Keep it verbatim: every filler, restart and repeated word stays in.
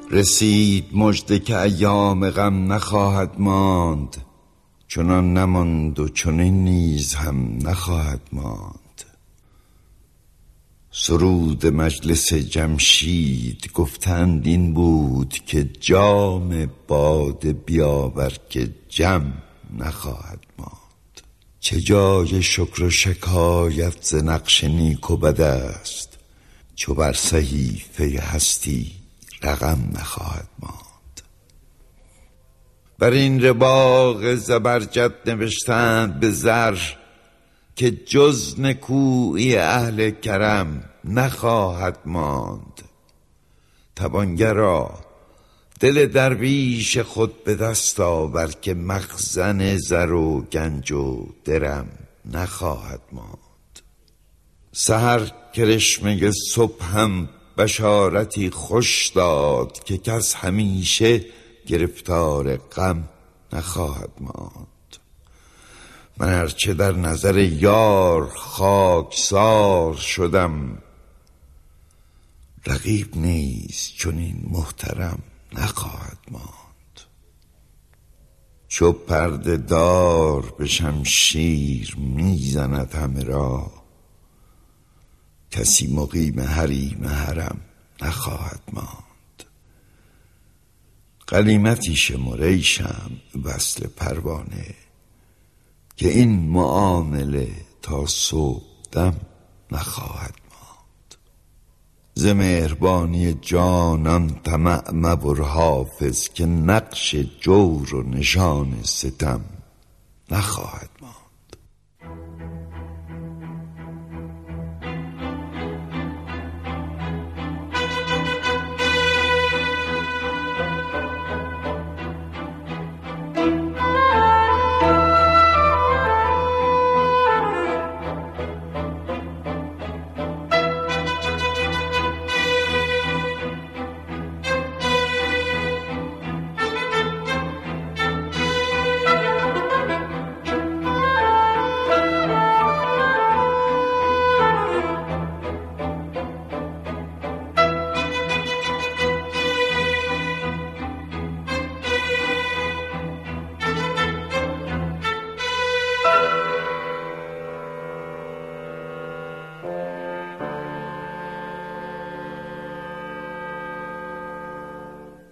رسید مژده که ایام غم نخواهد ماند، چنان نماند و چنین نیز هم نخواهد ماند. سرود مجلس جمشید گفتند این بود که جام باده بیاور که جم نخواهد ماند. چه جای شکر و شکایت ز نقش نیک و بد است، چو بر صحیفه هستی رقم نخواهد ماند. بر این رباق زبرجد نوشتند به زر که جز نکویی اهل کرم نخواهد ماند. توانگرا دل درویش خود به دست آور که مخزن زر و گنج و درم نخواهد ماند. سحر کرشمه صبح هم بشارتی خوش داد که کس همیشه گرفتار غم نخواهد ماند. من هرچه در نظر یار خاکسار شدم، رقیب نیز چنین محترم نخواهد ماند. چو پرده دار به شمشیر میزند همه را، کسی مقیم حریم حرم نخواهد ماند. غنیمتی شمر ای شمع وصل پروانه که این معامله تا صبح دم نخواهد ماند. ز مهربانی جانان طمع مبر حافظ که نقش جور و نشان ستم نخواهد